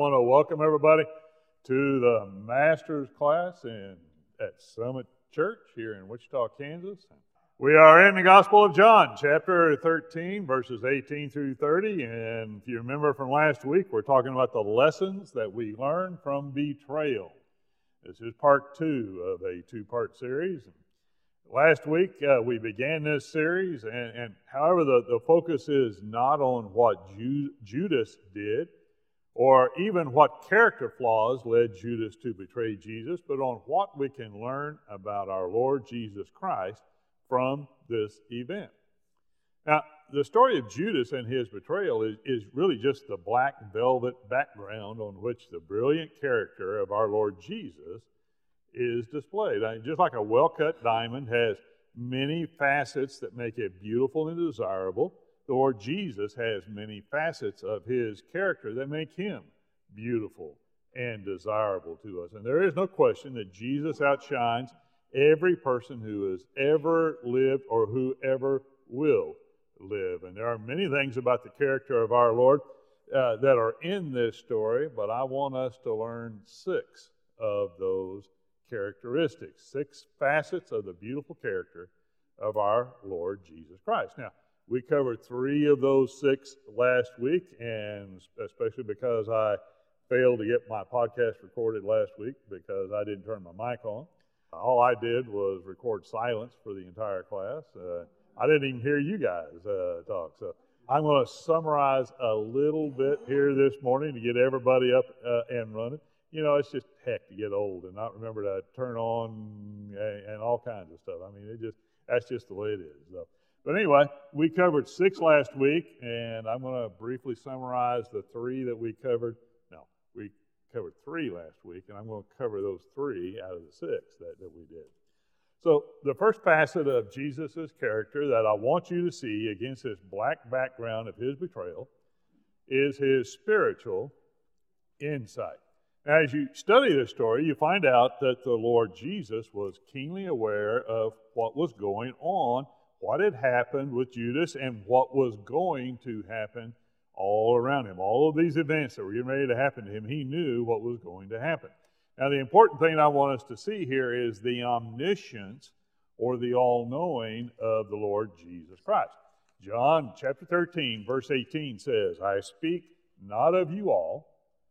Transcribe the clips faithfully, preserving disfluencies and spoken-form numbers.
want to welcome everybody to the Master's class in, at Summit Church here in Wichita, Kansas. We are in the Gospel of John, chapter thirteen, verses eighteen through thirty. And if you remember from last week, we're talking about the lessons that we learned from betrayal. This is part two of a two-part series. Last week, uh, we began this series, and, and however, the, the focus is not on what Ju- Judas did, or even what character flaws led Judas to betray Jesus, but on what we can learn about our Lord Jesus Christ from this event. Now, the story of Judas and his betrayal is, is really just the black velvet background on which the brilliant character of our Lord Jesus is displayed. I mean, just like a well-cut diamond has many facets that make it beautiful and desirable, the Lord Jesus has many facets of his character that make him beautiful and desirable to us. And there is no question that Jesus outshines every person who has ever lived or who ever will live. And there are many things about the character of our Lord uh, that are in this story, but I want us to learn six of those characteristics, six facets of the beautiful character of our Lord Jesus Christ. Now, we covered three of those six last week, and especially because I failed to get my podcast recorded last week because I didn't turn my mic on. All I did was record silence for the entire class. Uh, I didn't even hear you guys uh, talk. So I'm going to summarize a little bit here this morning to get everybody up uh, and running. You know, it's just heck to get old and not remember to turn on and, and all kinds of stuff. I mean, it just that's just the way it is. So. But anyway, we covered six last week, and I'm going to briefly summarize the three that we covered. No, we covered three last week, and I'm going to cover those three out of the six that, that we did. So the first facet of Jesus' character that I want you to see against this black background of his betrayal is his spiritual insight. Now, as you study this story, you find out that the Lord Jesus was keenly aware of what was going on, what had happened with Judas, and what was going to happen all around him. All of these events that were getting ready to happen to him, he knew what was going to happen. Now, the important thing I want us to see here is the omniscience or the all-knowing of the Lord Jesus Christ. John chapter thirteen, verse eighteen says, I speak not of you all.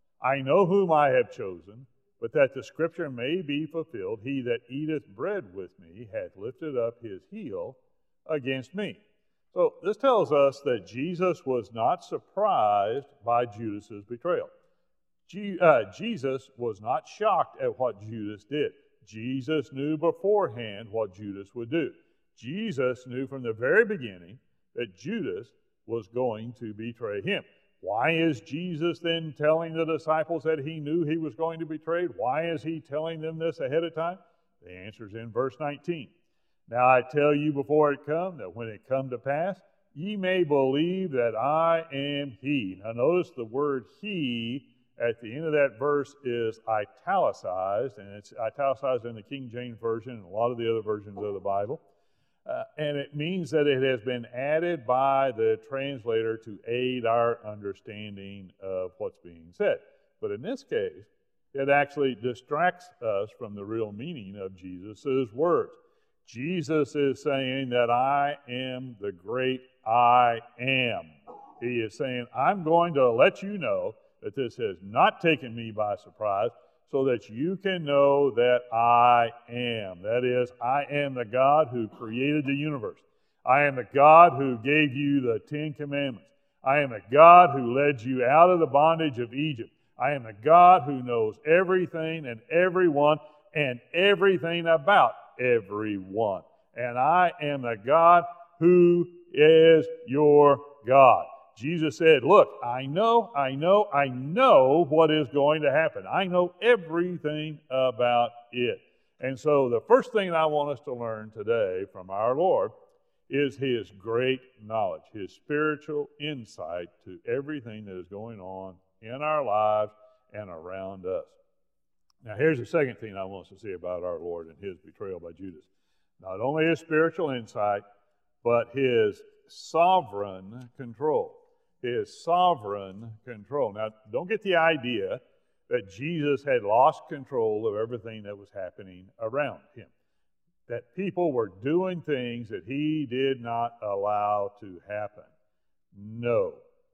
I know whom I have chosen, but that the scripture may be fulfilled, he that eateth bread with me hath lifted up his heel against me. So this tells us that Jesus was not surprised by Judas's betrayal. Je- uh, Jesus was not shocked at what Judas did. Jesus knew beforehand what Judas would do. Jesus knew from the very beginning that Judas was going to betray him. Why is Jesus then telling the disciples that he knew he was going to be betrayed? Why is he telling them this ahead of time? The answer is in verse nineteen. Now I tell you before it come, that when it come to pass, ye may believe that I am he. Now notice the word he at the end of that verse is italicized, and it's italicized in the King James Version and a lot of the other versions of the Bible. Uh, and it means that it has been added by the translator to aid our understanding of what's being said. But in this case, it actually distracts us from the real meaning of Jesus' words. Jesus is saying that I am the great I am. He is saying, I'm going to let you know that this has not taken me by surprise, so that you can know that I am. That is, I am the God who created the universe. I am the God who gave you the Ten Commandments. I am the God who led you out of the bondage of Egypt. I am the God who knows everything and everyone and everything about everyone. And I am the God who is your God. Jesus said, look, I know, I know, I know what is going to happen. I know everything about it. And so the first thing I want us to learn today from our Lord is his great knowledge, his spiritual insight to everything that is going on in our lives and around us. Now here's the second thing I want us to see about our Lord and his betrayal by Judas. Not only his spiritual insight, but his sovereign control. his sovereign control. Now, don't get the idea that Jesus had lost control of everything that was happening around him, that people were doing things that he did not allow to happen. No,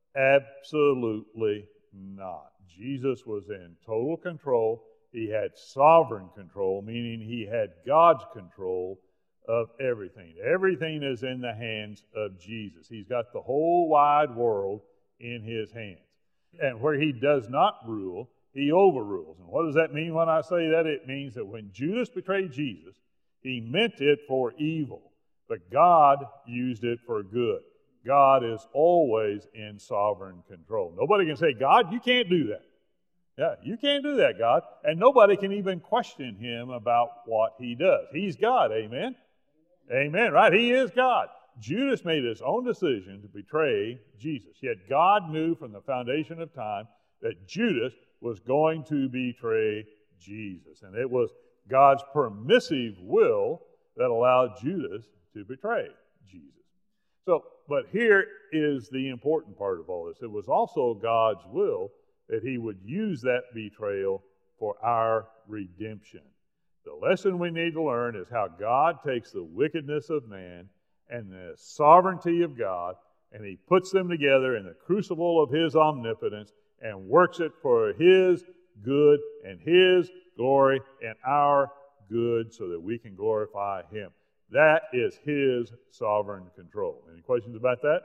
absolutely not. Jesus was in total control. He had sovereign control, meaning he had God's control of everything. Everything is in the hands of Jesus. He's got the whole wide world in his hands. And where he does not rule, he overrules. And what does that mean when I say that? It means that when Judas betrayed Jesus, he meant it for evil, but God used it for good. God is always in sovereign control. Nobody can say, God, you can't do that. Yeah, you can't do that, God. And nobody can even question him about what he does. He's God, amen? Amen, right? He is God. Judas made his own decision to betray Jesus. Yet God knew from the foundation of time that Judas was going to betray Jesus. And it was God's permissive will that allowed Judas to betray Jesus. So, but here is the important part of all this. It was also God's will that he would use that betrayal for our redemption. The lesson we need to learn is how God takes the wickedness of man and the sovereignty of God, and he puts them together in the crucible of his omnipotence and works it for his good and his glory and our good so that we can glorify him. That is his sovereign control. Any questions about that?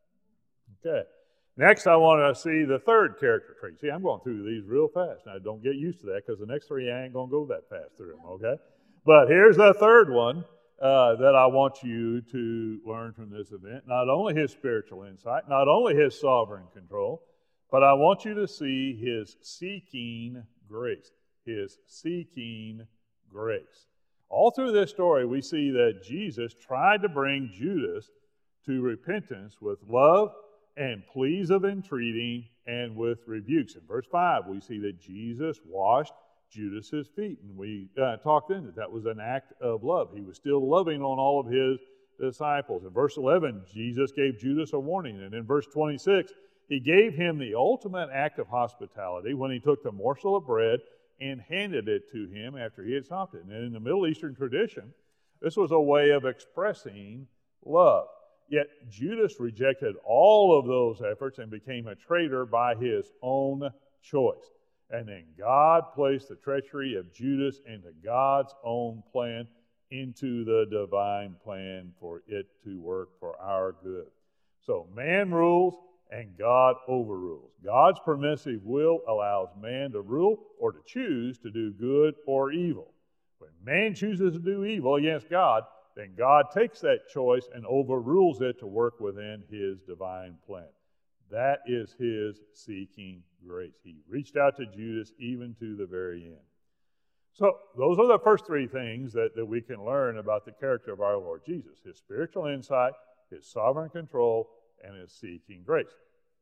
Okay. Next, I want to see the third character trait. See, I'm going through these real fast. Now, don't get used to that because the next three I ain't going to go that fast through them, okay? But here's the third one uh, that I want you to learn from this event. Not only his spiritual insight, not only his sovereign control, but I want you to see his seeking grace. His seeking grace. All through this story, we see that Jesus tried to bring Judas to repentance with love and pleas of entreaty and with rebukes. In verse five, we see that Jesus washed Judas's feet, and we uh, talked in that that was an act of love. He was still loving on all of his disciples. In verse eleven, Jesus gave Judas a warning, and in verse twenty-six, he gave him the ultimate act of hospitality when he took the morsel of bread and handed it to him after he had stopped it. And in the Middle Eastern tradition, this was a way of expressing love. Yet Judas rejected all of those efforts and became a traitor by his own choice. And then God placed the treachery of Judas into God's own plan, into the divine plan for it to work for our good. So man rules and God overrules. God's permissive will allows man to rule or to choose to do good or evil. When man chooses to do evil against God, then God takes that choice and overrules it to work within his divine plan. That is his seeking grace. He reached out to Judas even to the very end. So those are the first three things that, that we can learn about the character of our Lord Jesus. His spiritual insight, his sovereign control, and his seeking grace.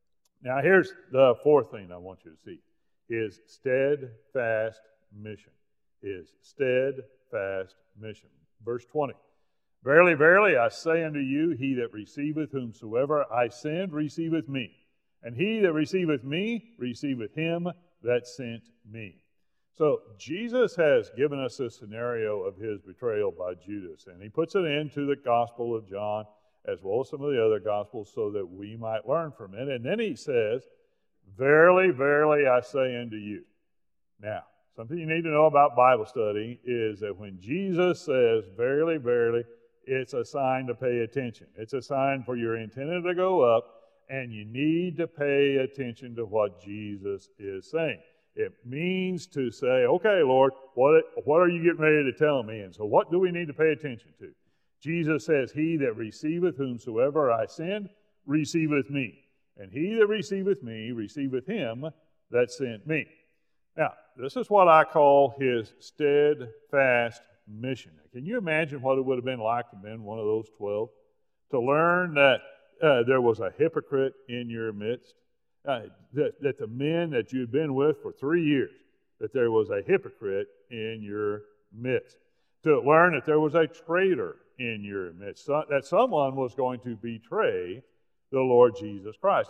Now here's the fourth thing I want you to see. His steadfast mission. His steadfast mission. Verse twenty. Verily, verily, I say unto you, he that receiveth whomsoever I send receiveth me. And he that receiveth me receiveth him that sent me. So Jesus has given us a scenario of his betrayal by Judas. And he puts it into the Gospel of John as well as some of the other Gospels so that we might learn from it. And then he says, verily, verily, I say unto you. Now, something you need to know about Bible study is that when Jesus says, verily, verily, it's a sign to pay attention. It's a sign for your antenna to go up, and you need to pay attention to what Jesus is saying. It means to say, okay, Lord, what, what are you getting ready to tell me? And so what do we need to pay attention to? Jesus says, he that receiveth whomsoever I send receiveth me. And he that receiveth me receiveth him that sent me. Now, this is what I call his steadfast mission. Can you imagine what it would have been like to have been one of those twelve? To learn that uh, there was a hypocrite in your midst, uh, that, that the men that you had been with for three years, that there was a hypocrite in your midst. To learn that there was a traitor in your midst, so, that someone was going to betray the Lord Jesus Christ. I mean,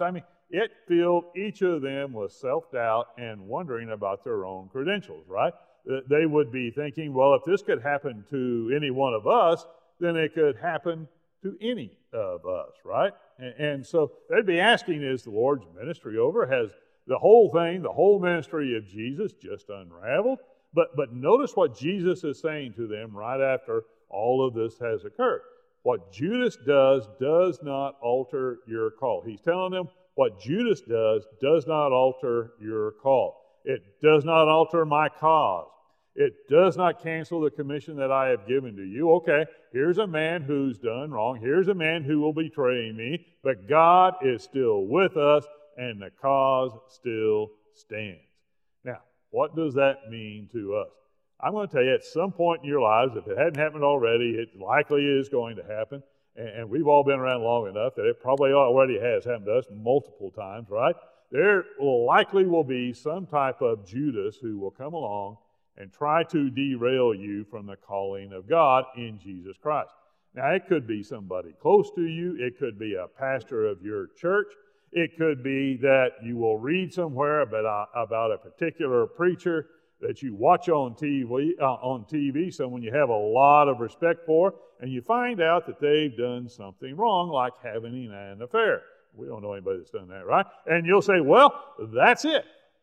it filled each of them with self-doubt and wondering about their own credentials, right? They would be thinking, well, if this could happen to any one of us, then it could happen to any of us, right? And, and so they'd be asking, is the Lord's ministry over? Has the whole thing, the whole ministry of Jesus just unraveled? But, but notice what Jesus is saying to them right after all of this has occurred. What Judas does does not alter your call. He's telling them what Judas does does not alter your call. It does not alter my cause. It does not cancel the commission that I have given to you. Okay, here's a man who's done wrong. Here's a man who will betray me. But God is still with us, and the cause still stands. Now, what does that mean to us? I'm going to tell you, at some point in your lives, if it hadn't happened already, it likely is going to happen. And, and we've all been around long enough that it probably already has happened to us multiple times, right? There will likely will be some type of Judas who will come along and try to derail you from the calling of God in Jesus Christ. Now, it could be somebody close to you. It could be a pastor of your church. It could be that you will read somewhere about, about a particular preacher that you watch on T V, uh, on T V, someone you have a lot of respect for, and you find out that they've done something wrong, like having an affair. We don't know anybody that's done that, right? And you'll say, well, that's it.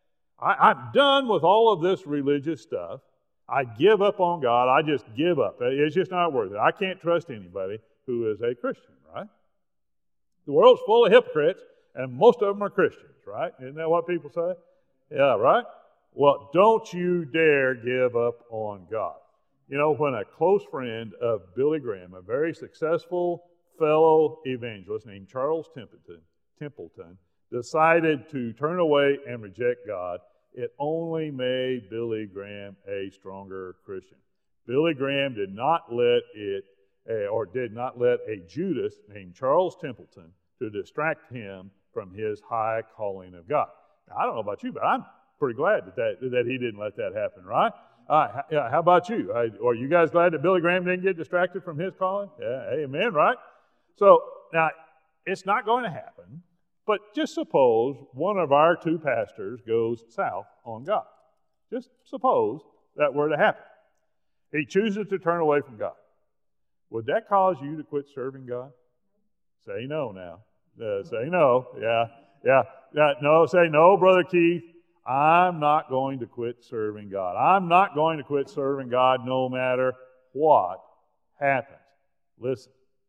I, I'm done with all of this religious stuff. I give up on God. I just give up. It's just not worth it. I can't trust anybody who is a Christian, right? The world's full of hypocrites, and most of them are Christians, right? Isn't that what people say? Yeah, right? Well, don't you dare give up on God. You know, when a close friend of Billy Graham, a very successful fellow evangelist named Charles Templeton, Templeton, decided to turn away and reject God, it only made Billy Graham a stronger Christian. Billy Graham did not let it, uh, or did not let a Judas named Charles Templeton to distract him from his high calling of God. Now, I don't know about you, but I'm pretty glad that, that, that he didn't let that happen, right? Uh, how, how about you? Are you guys glad that Billy Graham didn't get distracted from his calling? Yeah, amen, right? So, now, it's not going to happen, but just suppose one of our two pastors goes south on God. Just suppose that were to happen. He chooses to turn away from God. Would that cause you to quit serving God? Say no now. Uh, say no. Yeah, yeah, yeah. No, say no, Brother Keith. I'm not going to quit serving God. I'm not going to quit serving God no matter what happens. Listen,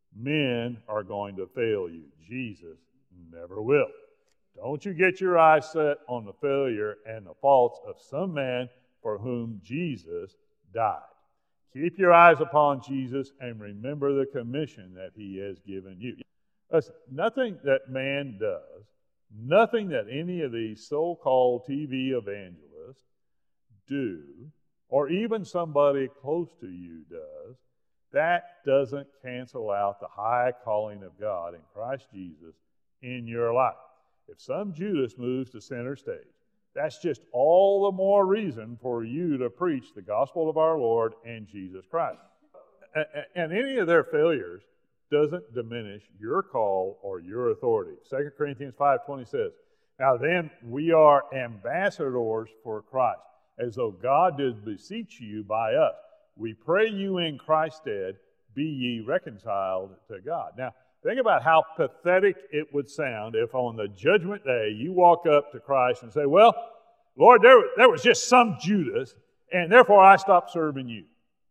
men are going to fail you. Jesus never will. Don't you get your eyes set on the failure and the faults of some man for whom Jesus died. Keep your eyes upon Jesus and remember the commission that he has given you. Listen, nothing that man does, nothing that any of these so-called T V evangelists do, or even somebody close to you does, that doesn't cancel out the high calling of God in Christ Jesus in your life. If some Judas moves to center stage, that's just all the more reason for you to preach the gospel of our Lord and Jesus Christ. And any of their failures doesn't diminish your call or your authority. Second Corinthians five twenty says, now then we are ambassadors for Christ, as though God did beseech you by us. We pray you in Christ's stead, be ye reconciled to God. Now, think about how pathetic it would sound if on the judgment day you walk up to Christ and say, well, Lord, there, there was just some Judas, and therefore I stopped serving you.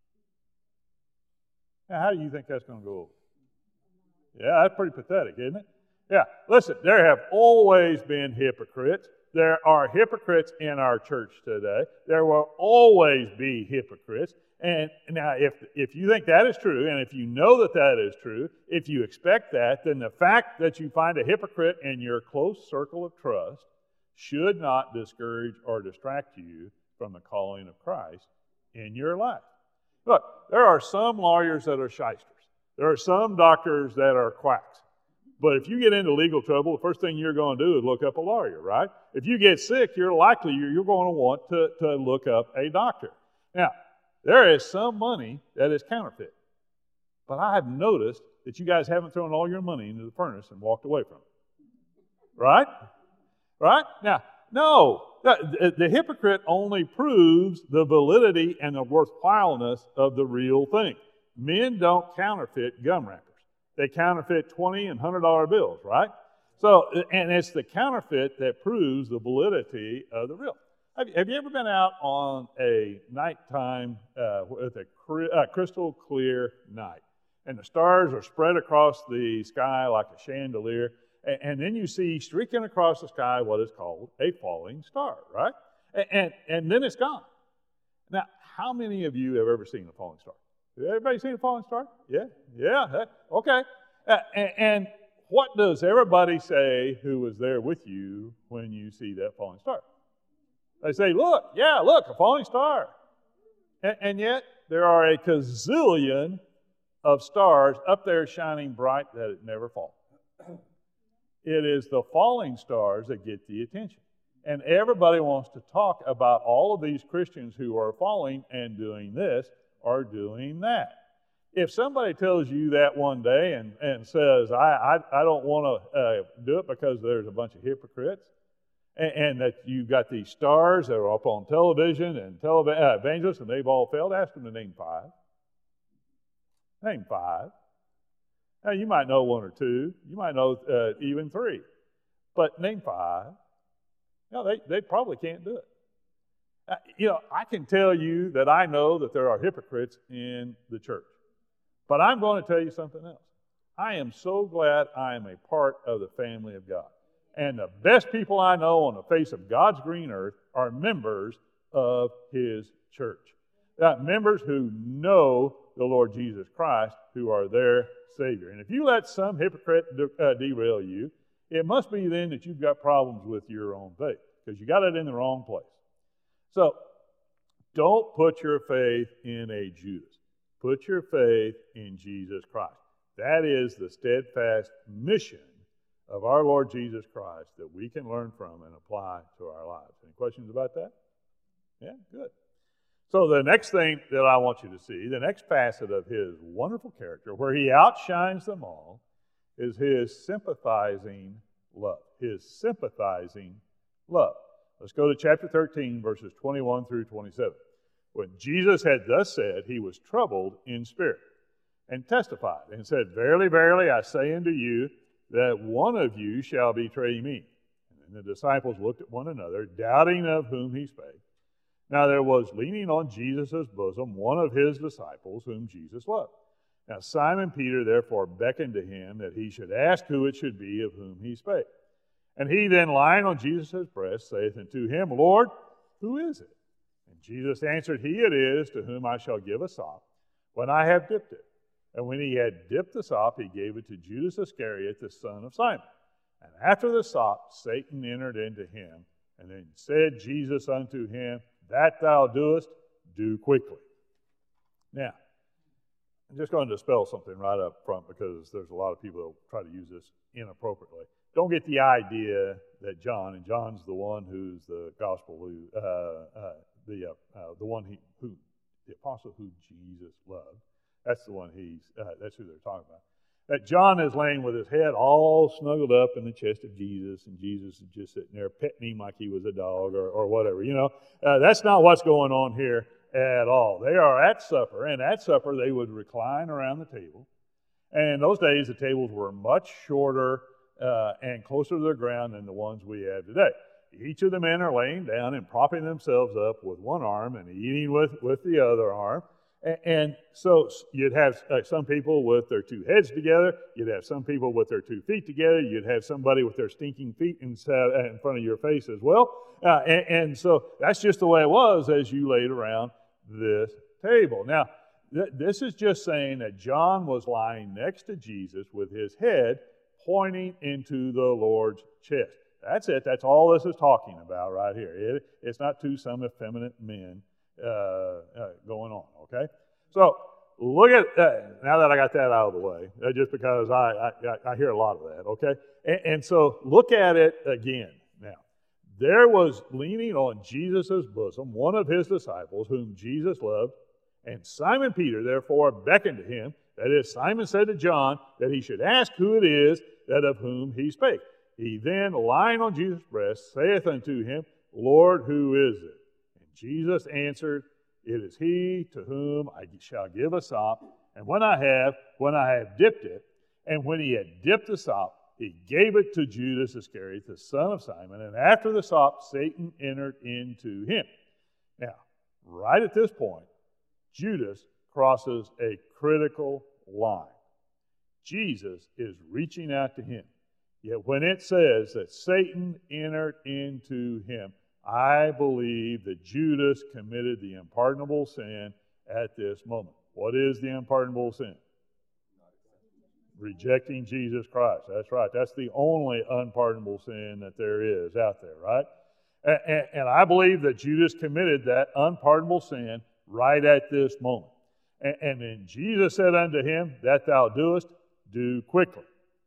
Now, how do you think that's going to go over? Yeah, that's pretty pathetic, isn't it? Yeah, listen, there have always been hypocrites. There are hypocrites in our church today. There will always be hypocrites. And now, if, if you think that is true, and if you know that that is true, if you expect that, then the fact that you find a hypocrite in your close circle of trust should not discourage or distract you from the calling of Christ in your life. Look, there are some lawyers that are shysters. There are some doctors that are quacks. But if you get into legal trouble, the first thing you're going to do is look up a lawyer, right? If you get sick, you're likely you're going to want to, to look up a doctor. Now, there is some money that is counterfeit. But I have noticed that you guys haven't thrown all your money into the furnace and walked away from it. Right? Right? Now, no. The, the hypocrite only proves the validity and the worthwhileness of the real thing. Men don't counterfeit gum wrappers. They counterfeit twenty and one hundred dollar bills, right? So, and it's the counterfeit that proves the validity of the real. Have, have you ever been out on a nighttime uh, with a cri- uh, crystal clear night, and the stars are spread across the sky like a chandelier, and, and then you see streaking across the sky what is called a falling star, right? And, and, and then it's gone. Now, how many of you have ever seen a falling star? Has everybody seen a falling star? Yeah? Yeah? That, okay. Uh, and, and what does everybody say who was there with you when you see that falling star? They say, look, yeah, look, a falling star. And, and yet, there are a gazillion of stars up there shining bright that it never falls. It is the falling stars that get the attention. And everybody wants to talk about all of these Christians who are falling and doing this or doing that. If somebody tells you that one day and, and says, I, I, I don't want to uh, do it because there's a bunch of hypocrites, and, and that you've got these stars that are up on television and telev- uh, evangelists, and they've all failed, ask them to name five. Name five. Now, you might know one or two. You might know uh, even three. But name five. No, they, they probably can't do it. Uh, you know, I can tell you that I know that there are hypocrites in the church. But I'm going to tell you something else. I am so glad I am a part of the family of God. And the best people I know on the face of God's green earth are members of His church. Uh, members who know the Lord Jesus Christ, who are their Savior. And if you let some hypocrite de- uh, derail you, it must be then that you've got problems with your own faith, because you got it in the wrong place. So, don't put your faith in a Judas. Put your faith in Jesus Christ. That is the steadfast mission of our Lord Jesus Christ that we can learn from and apply to our lives. Any questions about that? Yeah, good. So the next thing that I want you to see, the next facet of His wonderful character, where He outshines them all, is His sympathizing love. His sympathizing love. Let's go to chapter thirteen, verses twenty-one through twenty-seven. When Jesus had thus said, He was troubled in spirit, and testified, and said, Verily, verily, I say unto you, that one of you shall betray me. And then the disciples looked at one another, doubting of whom He spake. Now there was leaning on Jesus' bosom one of His disciples, whom Jesus loved. Now Simon Peter therefore beckoned to Him, that he should ask who it should be of whom He spake. And he then, lying on Jesus' breast, saith unto Him, Lord, who is it? And Jesus answered, He it is to whom I shall give a sop, when I have dipped it. And when he had dipped the sop, he gave it to Judas Iscariot, the son of Simon. And after the sop, Satan entered into him. And then said Jesus unto him, That thou doest, do quickly. Now, I'm just going to dispel something right up front, because there's a lot of people that try to use this inappropriately. Don't get the idea that John, and John's the one who's the gospel, who uh, uh, the uh, uh, the one he, who the apostle who Jesus loved. That's the one he's. Uh, that's who they're talking about. That John is laying with his head all snuggled up in the chest of Jesus, and Jesus is just sitting there petting him like he was a dog or, or whatever. You know, uh, that's not what's going on here at all. They are at supper, and at supper they would recline around the table. And in those days, the tables were much shorter uh, and closer to the ground than the ones we have today. Each of the men are laying down and propping themselves up with one arm and eating with, with the other arm. And, and so you'd have uh, some people with their two heads together. You'd have some people with their two feet together. You'd have somebody with their stinking feet in, uh, in front of your face as well. Uh, and, and so that's just the way it was as you laid around this table. Now, th- this is just saying that John was lying next to Jesus with his head pointing into the Lord's chest. That's it. That's all this is talking about right here. It, it's not two some effeminate men uh, uh, going on, okay? So look at, uh, now that I got that out of the way, uh, just because I, I, I hear a lot of that, okay? And, and so look at it again now. There was leaning on Jesus' bosom one of his disciples whom Jesus loved, and Simon Peter therefore beckoned to him. That is, Simon said to John that he should ask who it is that of whom he spake. He then, lying on Jesus' breast, saith unto him, Lord, who is it? And Jesus answered, It is he to whom I shall give a sop. And when I have, when I have dipped it, and when he had dipped the sop, he gave it to Judas Iscariot, the son of Simon. And after the sop, Satan entered into him. Now, right at this point, Judas crosses a critical line. Jesus is reaching out to him. Yet when it says that Satan entered into him, I believe that Judas committed the unpardonable sin at this moment. What is the unpardonable sin? Rejecting Jesus Christ. That's right. That's the only unpardonable sin that there is out there, right? And, and, and I believe that Judas committed that unpardonable sin right at this moment. And, and then Jesus said unto him, That thou doest, do quickly.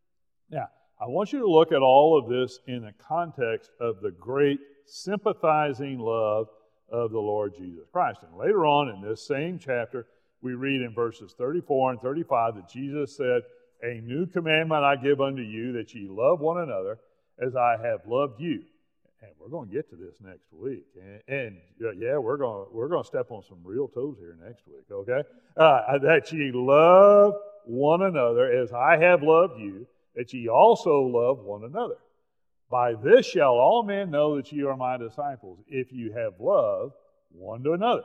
Now, I want you to look at all of this in the context of the great sympathizing love of the Lord Jesus Christ. And later on in this same chapter, we read in verses thirty-four and thirty-five that Jesus said, A new commandment I give unto you, that ye love one another as I have loved you. And we're going to get to this next week. And, and yeah, we're going we're going to step on some real toes here next week, okay? Uh, that ye love one another as I have loved you, that ye also love one another. By this shall all men know that ye are my disciples, if you have love one to another.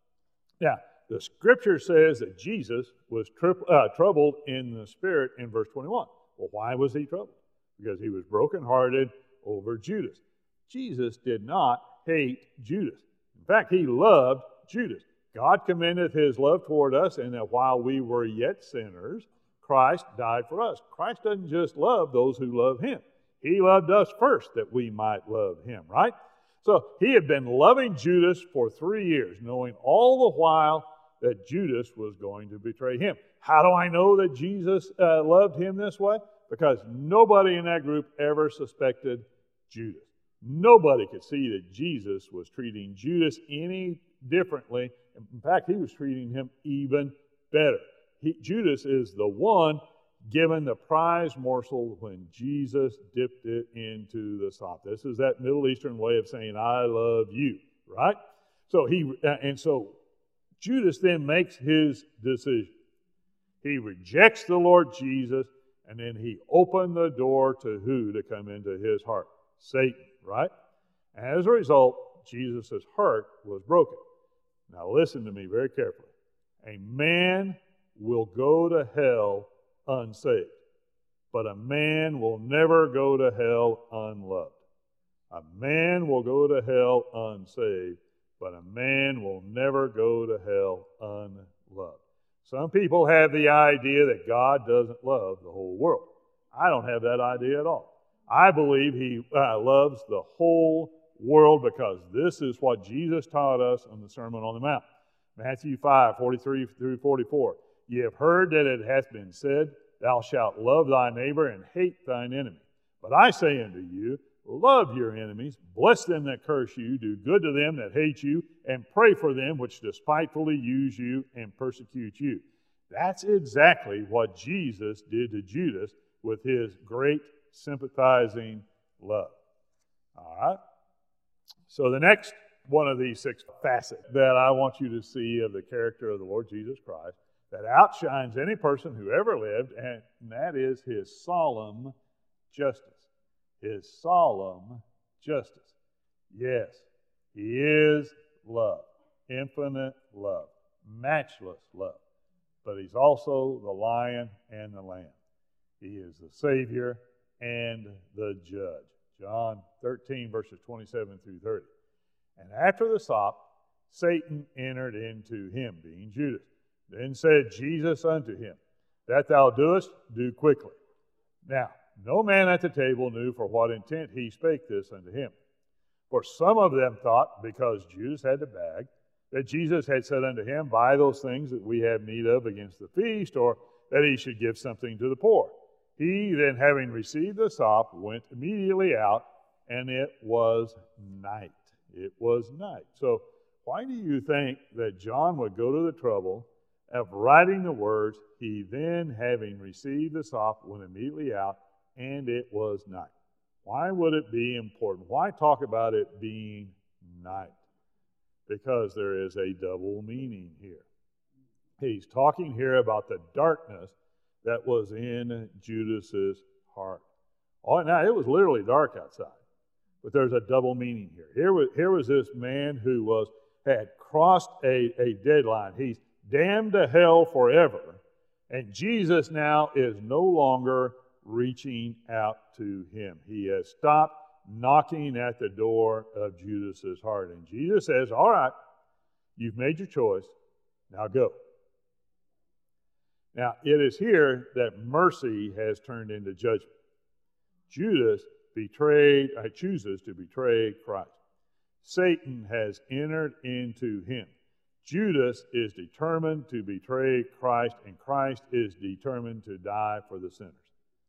Now, the scripture says that Jesus was tri- uh, troubled in the spirit in verse twenty-one. Well, why was he troubled? Because he was brokenhearted over Judas. Jesus did not hate Judas. In fact, he loved Judas. God commendeth his love toward us, and that while we were yet sinners, Christ died for us. Christ doesn't just love those who love him. He loved us first that we might love him, right? So he had been loving Judas for three years, knowing all the while that Judas was going to betray him. How do I know that Jesus uh, loved him this way? Because nobody in that group ever suspected Judas. Nobody could see that Jesus was treating Judas any differently. In fact, he was treating him even better. He, Judas is the one given the prize morsel when Jesus dipped it into the sop. This is that Middle Eastern way of saying, I love you, right? So he, uh, and so Judas then makes his decision. He rejects the Lord Jesus, and then he opened the door to who to come into his heart? Satan, right? And as a result, Jesus' heart was broken. Now listen to me very carefully. A man will go to hell unsaved, but a man will never go to hell unloved. A man will go to hell unsaved, but a man will never go to hell unloved. Some people have the idea that God doesn't love the whole world. I don't have that idea at all. I believe he uh, loves the whole world because this is what Jesus taught us on the Sermon on the Mount. Matthew five, forty-three through forty-four. Ye have heard that it hath been said, Thou shalt love thy neighbor and hate thine enemy. But I say unto you, love your enemies, bless them that curse you, do good to them that hate you, and pray for them which despitefully use you and persecute you. That's exactly what Jesus did to Judas with his great sympathizing love. All right? So the next one of these six facets that I want you to see of the character of the Lord Jesus Christ that outshines any person who ever lived, and that is his solemn justice. His solemn justice. Yes, he is love, infinite love, matchless love. But he's also the lion and the lamb. He is the Savior and the judge. John thirteen, verses twenty-seven through thirty. And after the sop, Satan entered into him, being Judas. Then said Jesus unto him, That thou doest, do quickly. Now, no man at the table knew for what intent he spake this unto him. For some of them thought, because Judas had the bag, that Jesus had said unto him, Buy those things that we have need of against the feast, or that he should give something to the poor. He then, having received the sop, went immediately out, and it was night. It was night. So why do you think that John would go to the trouble of writing the words, He then, having received the sop, went immediately out, and it was night? Why would it be important? Why talk about it being night? Because there is a double meaning here. He's talking here about the darkness that was in Judas's heart. Oh, now, it was literally dark outside, but there's a double meaning here. Here was, here was this man who was had crossed a, a deadline. He's damned to hell forever, and Jesus now is no longer reaching out to him. He has stopped knocking at the door of Judas's heart. And Jesus says, all right, you've made your choice, now go. Now, it is here that mercy has turned into judgment. Judas betrayed, uh, chooses to betray Christ. Satan has entered into him. Judas is determined to betray Christ, and Christ is determined to die for the sinners.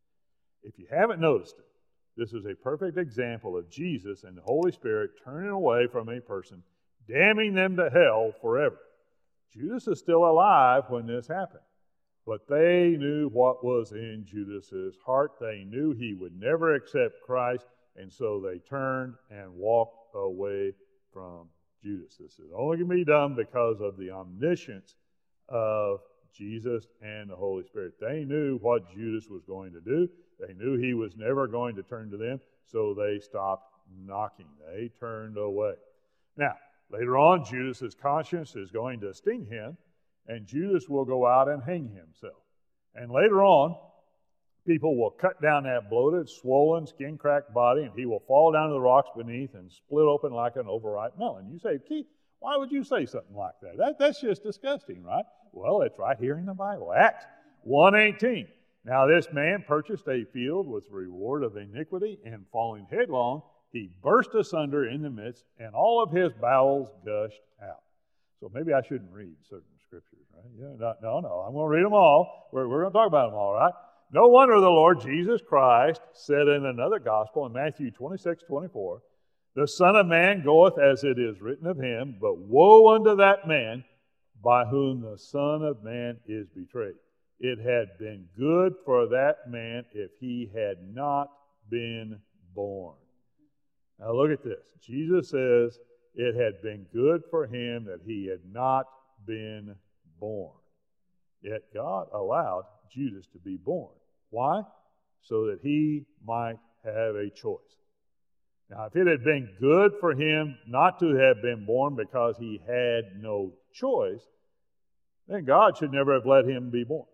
If you haven't noticed it, this is a perfect example of Jesus and the Holy Spirit turning away from a person, damning them to hell forever. Judas is still alive when this happened, but they knew what was in Judas's heart. They knew he would never accept Christ, and so they turned and walked away from Judas. This is only going to be done because of the omniscience of Jesus and the Holy Spirit. They knew what Judas was going to do. They knew he was never going to turn to them, so they stopped knocking. They turned away. Now, later on, Judas's conscience is going to sting him, and Judas will go out and hang himself. And later on, people will cut down that bloated, swollen, skin-cracked body, and he will fall down to the rocks beneath and split open like an overripe melon. You say, Keith, why would you say something like that? that? That's just disgusting, right? Well, it's right here in the Bible. Acts one eighteen. Now this man purchased a field with reward of iniquity, and falling headlong, he burst asunder in the midst, and all of his bowels gushed out. So maybe I shouldn't read certain scriptures, right? Yeah, no, no, no. I'm going to read them all. We're, we're going to talk about them all, right? No wonder the Lord Jesus Christ said in another gospel, in Matthew twenty-six twenty-four, the Son of Man goeth as it is written of him, but woe unto that man by whom the Son of Man is betrayed. It had been good for that man if he had not been born. Now look at this. Jesus says it had been good for him that he had not been born. Yet God allowed Judas to be born. Why? So that he might have a choice. Now, if it had been good for him not to have been born because he had no choice, then God should never have let him be born.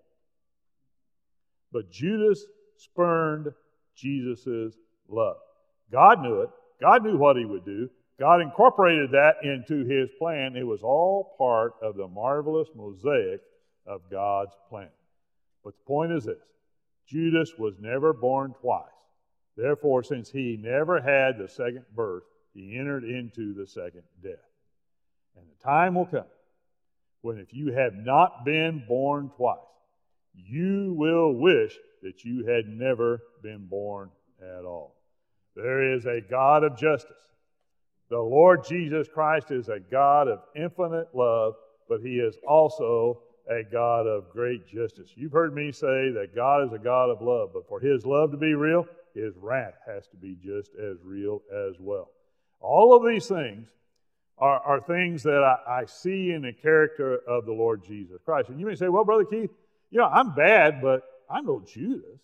But Judas spurned Jesus' love. God knew it. God knew what he would do. God incorporated that into his plan. It was all part of the marvelous mosaic of God's plan. But the point is this. Judas was never born twice. Therefore, since he never had the second birth, he entered into the second death. And the time will come when if you have not been born twice, you will wish that you had never been born at all. There is a God of justice. The Lord Jesus Christ is a God of infinite love, but he is also a God of great justice. You've heard me say that God is a God of love, but for his love to be real, his wrath has to be just as real as well. All of these things are, are things that I, I see in the character of the Lord Jesus Christ. And you may say, well, Brother Keith, you know, I'm bad, but I'm no Judas.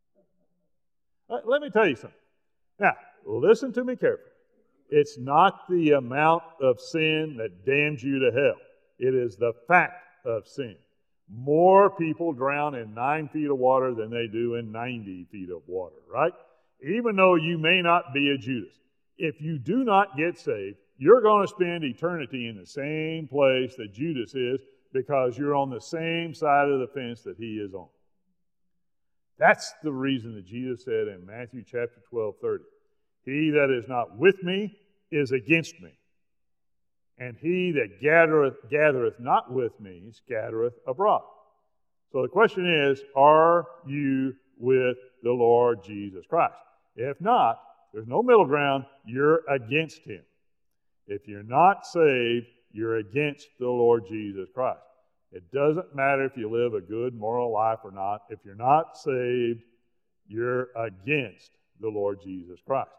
Let, let me tell you something. Now, listen to me carefully. It's not the amount of sin that damns you to hell. It is the fact of sin. More people drown in nine feet of water than they do in ninety feet of water, right? Even though you may not be a Judas. If you do not get saved, you're going to spend eternity in the same place that Judas is because you're on the same side of the fence that he is on. That's the reason that Jesus said in Matthew chapter twelve, thirty, he that is not with me is against me. And he that gathereth, gathereth not with me scattereth abroad. So the question is, are you with the Lord Jesus Christ? If not, there's no middle ground. You're against him. If you're not saved, you're against the Lord Jesus Christ. It doesn't matter if you live a good moral life or not. If you're not saved, you're against the Lord Jesus Christ.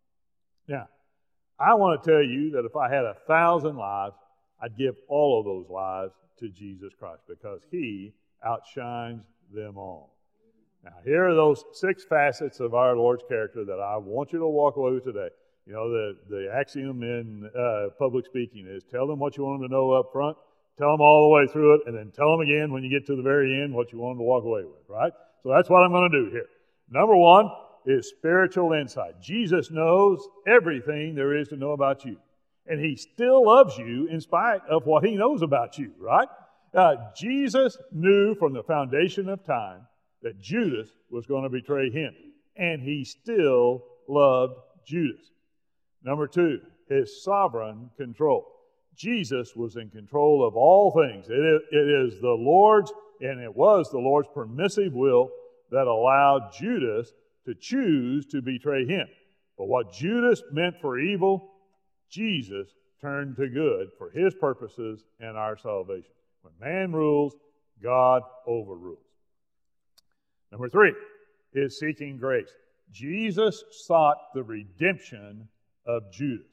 Now, I want to tell you that if I had a thousand lives, I'd give all of those lives to Jesus Christ because He outshines them all. Now, here are those six facets of our Lord's character that I want you to walk away with today. You know, the, the axiom in uh, public speaking is tell them what you want them to know up front, tell them all the way through it, and then tell them again when you get to the very end what you want them to walk away with, right? So that's what I'm going to do here. Number one is spiritual insight. Jesus knows everything there is to know about you. And He still loves you in spite of what He knows about you, right? Uh, Jesus knew from the foundation of time that Judas was going to betray Him. And He still loved Judas. Number two, His sovereign control. Jesus was in control of all things. It is, it is the Lord's, and it was the Lord's permissive will that allowed Judas to choose to betray Him. But what Judas meant for evil, Jesus turned to good for His purposes and our salvation. When man rules, God overrules. Number three is seeking grace. Jesus sought the redemption of Judas.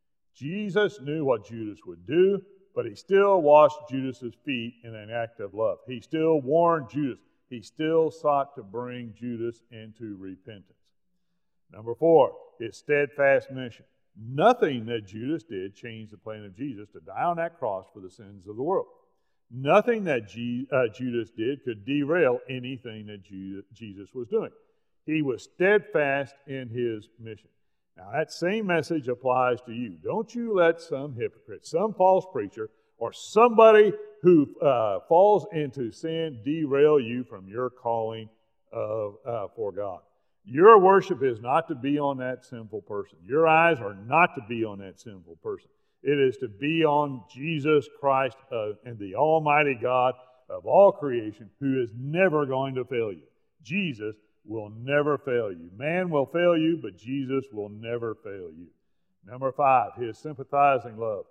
Jesus knew what Judas would do, but He still washed Judas's feet in an act of love. He still warned Judas. He still sought to bring Judas into repentance. Number four is steadfast mission. Nothing that Judas did changed the plan of Jesus to die on that cross for the sins of the world. Nothing that G, uh, Judas did could derail anything that Ju- Jesus was doing. He was steadfast in His mission. Now, that same message applies to you. Don't you let some hypocrite, some false preacher, or somebody who uh, falls into sin derail you from your calling of, uh, for God. Your worship is not to be on that sinful person. Your eyes are not to be on that sinful person. It is to be on Jesus Christ uh, and the Almighty God of all creation, who is never going to fail you. Jesus will never fail you. Man will fail you, but Jesus will never fail you. Number five, His sympathizing love.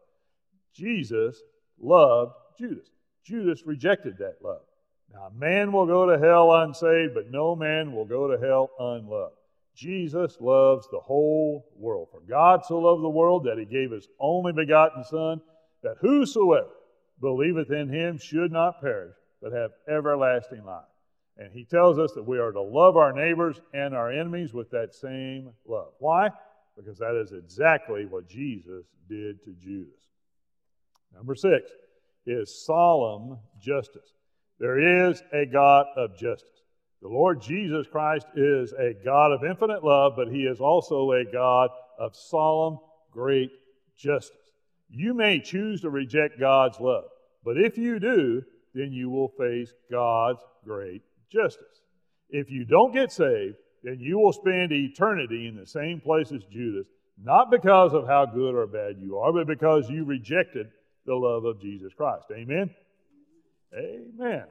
Jesus loved Judas. Judas rejected that love. Now, man will go to hell unsaved, but no man will go to hell unloved. Jesus loves the whole world. For God so loved the world that He gave His only begotten Son, that whosoever believeth in Him should not perish, but have everlasting life. And He tells us that we are to love our neighbors and our enemies with that same love. Why? Because that is exactly what Jesus did to Judas. Number six is solemn justice. There is a God of justice. The Lord Jesus Christ is a God of infinite love, but He is also a God of solemn, great justice. You may choose to reject God's love, but if you do, then you will face God's great justice. If you don't get saved, then you will spend eternity in the same place as Judas, not because of how good or bad you are, but because you rejected the love of Jesus Christ. Amen? Amen.